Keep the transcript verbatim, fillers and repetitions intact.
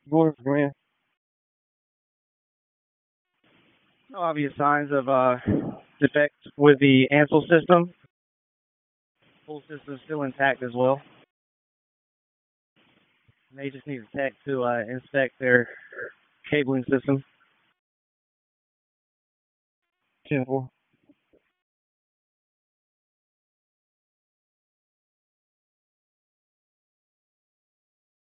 More man. No obvious signs of uh, defect with the Ansel system. Full system still intact as well. They just need a tech to uh, inspect their cabling system. ten four.